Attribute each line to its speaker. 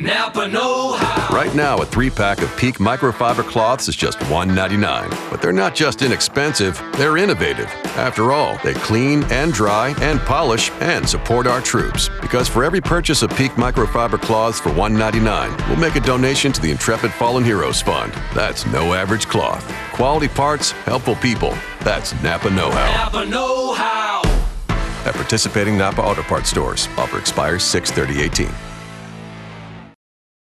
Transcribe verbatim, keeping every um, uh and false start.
Speaker 1: Napa know-how.
Speaker 2: Right now, a three-pack of Peak microfiber cloths is just one ninety-nine. But they're not just inexpensive, they're innovative. After all, they clean and dry and polish and support our troops. Because for every purchase of Peak microfiber cloths for one ninety-nine, we'll make a donation to the Intrepid Fallen Heroes Fund. That's no average cloth. Quality parts, helpful people. That's Napa know-how.
Speaker 1: Napa know-how.
Speaker 2: At participating Napa Auto Parts stores. Offer expires six thirty eighteen.